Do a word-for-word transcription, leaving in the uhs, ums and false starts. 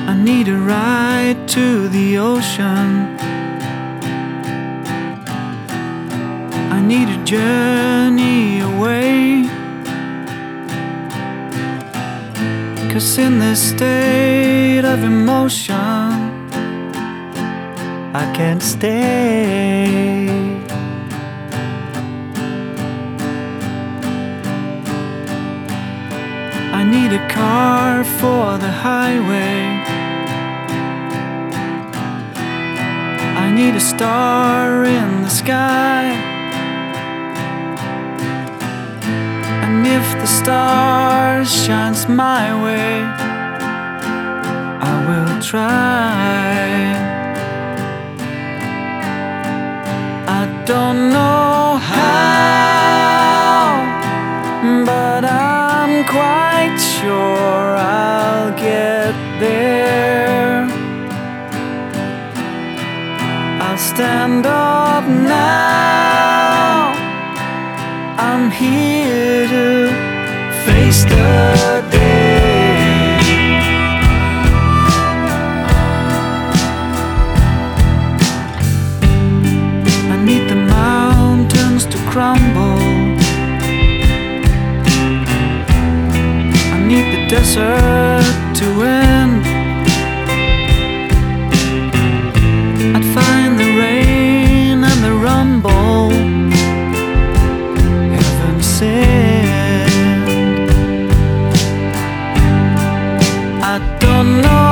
I need a ride to the ocean. I need a journey away, 'cause in this state of emotion I can't stay. I need a car for the highway. I need a star in the sky. And if the star shines my way, I will try. I don't know how, but I'm quite sure I'll get there. I'll stand up now. I'm here to face the day. I need the mountains to crumble. I need the desert to end. I'd find the rain and the rumble heaven sent. I don't know